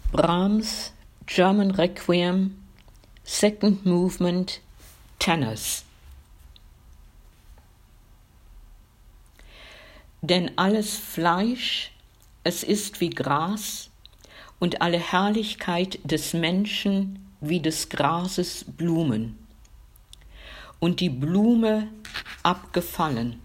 Brahms, German Requiem, Second Movement, Tenors. Denn alles Fleisch, es ist wie Gras, und alle Herrlichkeit des Menschen wie des Grases Blumen, und die Blume abgefallen.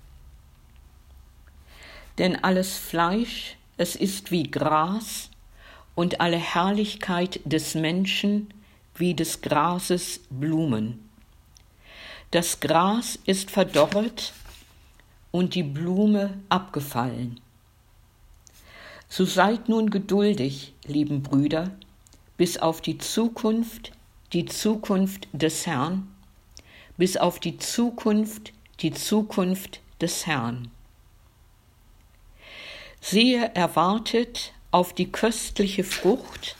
Denn alles Fleisch, es ist wie Gras, und alle Herrlichkeit des Menschen wie des Grases Blumen. Das Gras ist verdorret und die Blume abgefallen. So seid nun geduldig, lieben Brüder, bis auf die Zukunft des Herrn, bis auf die Zukunft des Herrn. Sehe, erwartet auf die köstliche Frucht,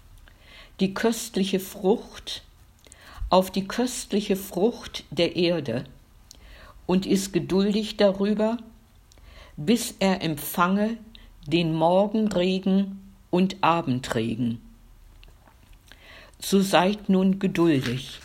auf die köstliche Frucht der Erde und ist geduldig darüber, bis er empfange den Morgenregen und Abendregen. So seid nun geduldig.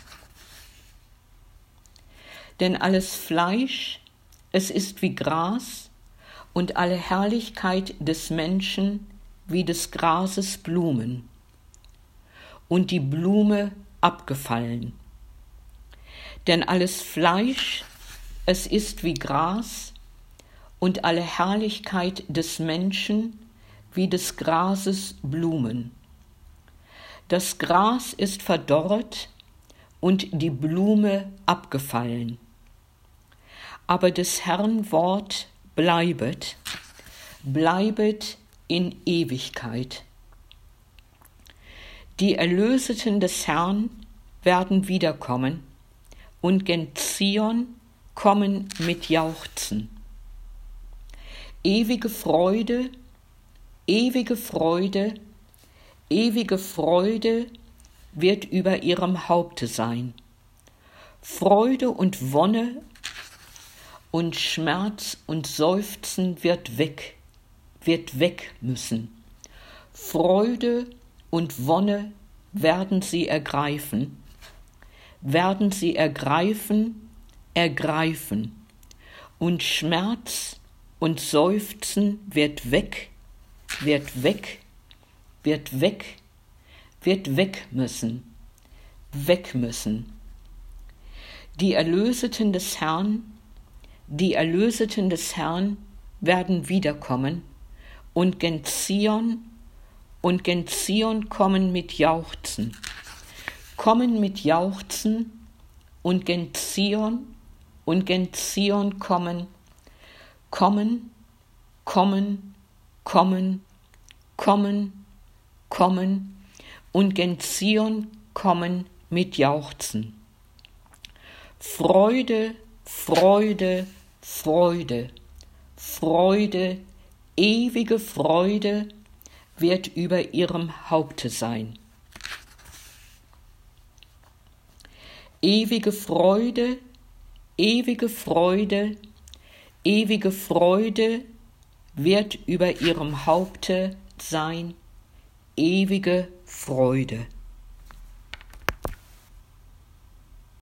Denn alles Fleisch, es ist wie Gras, und alle Herrlichkeit des Menschen wie des Grases Blumen, und die Blume abgefallen. Denn alles Fleisch, es ist wie Gras, und alle Herrlichkeit des Menschen wie des Grases Blumen. Das Gras ist verdorret und die Blume abgefallen. Aber des Herrn Wort bleibet in Ewigkeit. Die Erlöseten des Herrn werden wiederkommen und gen Zion kommen mit Jauchzen. Ewige Freude wird über ihrem Haupte sein. Freude und Wonne und Schmerz und Seufzen wird weg müssen. Freude und Wonne werden sie ergreifen, und Schmerz und Seufzen wird weg müssen. Die Erlöseten des Herrn werden wiederkommen und gen Zion kommen mit Jauchzen. Und gen Zion kommen und gen Zion kommen mit Jauchzen. Freude, ewige Freude wird über ihrem Haupte sein. Ewige Freude wird über ihrem Haupte sein. Ewige Freude.